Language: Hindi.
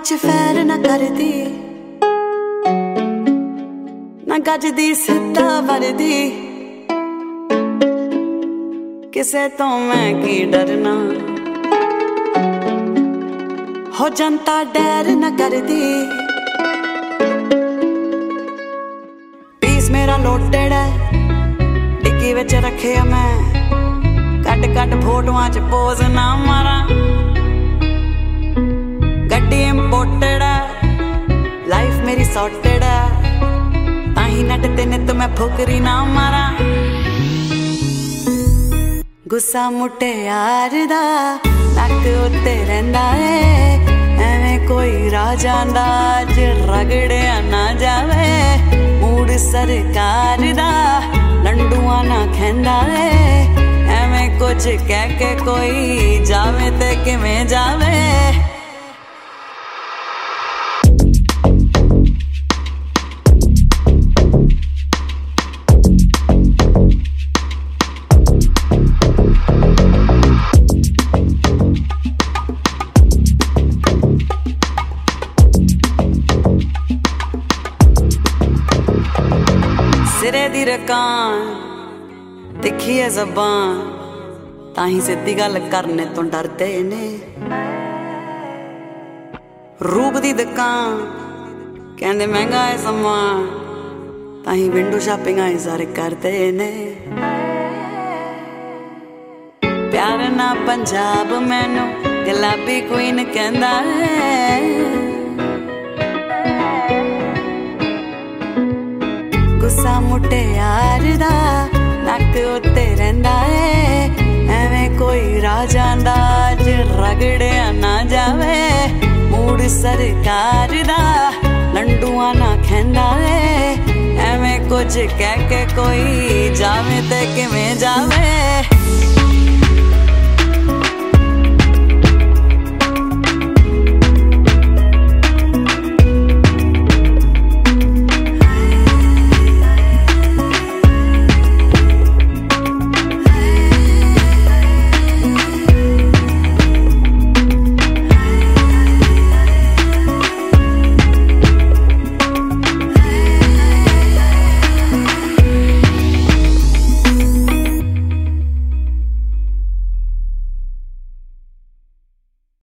विच फैर ना करदी, ना गजदी सिद्धा वरदी, किसे तो मैं की डरना। हो जनता डैर ना करदी, पीस मेरा लोटेड है डिक्की विच रखे मैं, कट कट फोटोआं च पोज ना मारा। गड्डी इंपोर्टेड है, लाइफ मेरी सॉर्टेड है, ताही नट ते नित मैं फुकरी ना मारा। गुस्सा मुटियार दा नक उत्ते रहिंदा है, एवें कोई राजा दा अज रगड़िया ना जावे। मूड सरकार दा लंडुआ ना खैंदा है, एवें कुछ कह के कोई जावे ते किवें जावे। सिरे दी रकान तिखी है ज़बान, ताही सिद्धी गल करने तो डरदे ने। रूप दी दुकान कहंदे महंगा है समान, ताही विंडो शॉपिंग आई सारे करदे ने। प्यार ना पंजाब मैनू गुलाबी क्वीन कहंदा है। गुस्सा मुटियार दा नक उत्ते रहिंदा है, एवें कोई राजा दा अज रगड़िया ना जावे। मूड सरकार दा लंडुआ ना खैंदा है, एवें कुछ कह के कोई जावे ते किवें जावे।